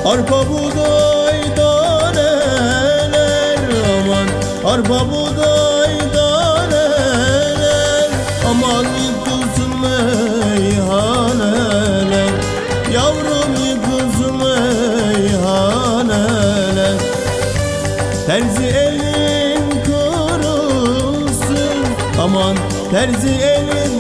Arpa buğday daneler, aman arpa buğday daneler, aman yıkılsın meyhaneler, yavrum yıkılsın meyhaneler. Terzi elin kırılsın, aman terzi elin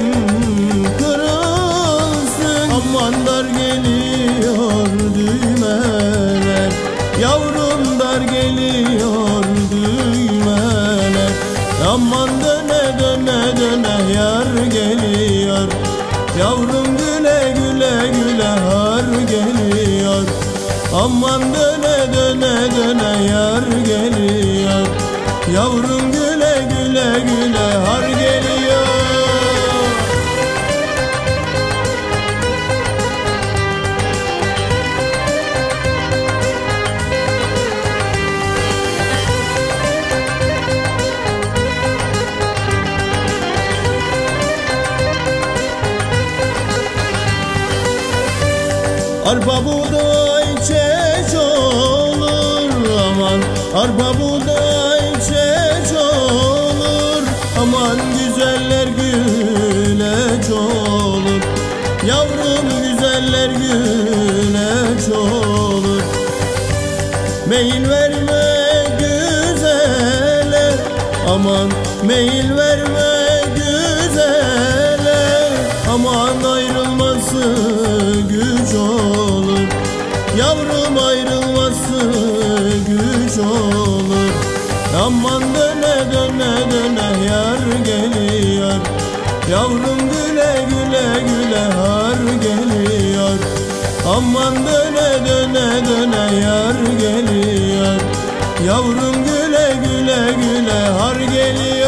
kırılsın, aman dar geliyor düğmeler, yavrum dar geliyor düğmeler. Aman döne döne döne yar geliyor, yavrum güle güle güle har geliyor. Aman döne döne döne yar geliyor, yavrum güle güle güle har geliyor. Arpa buğday çeç olur, aman arpa buğday çeç olur, aman güzeller güleç olur, yavrum güzeller güleç olur. Meyil verme güzele, aman meyil verme güzele, aman ayrılması güç olur, yavrum ayrılması güç olur. Aman döne döne döne yar geliyor, yavrum güle güle güle har geliyor. Aman döne döne döne yar geliyor, yavrum güle güle güle har geliyor.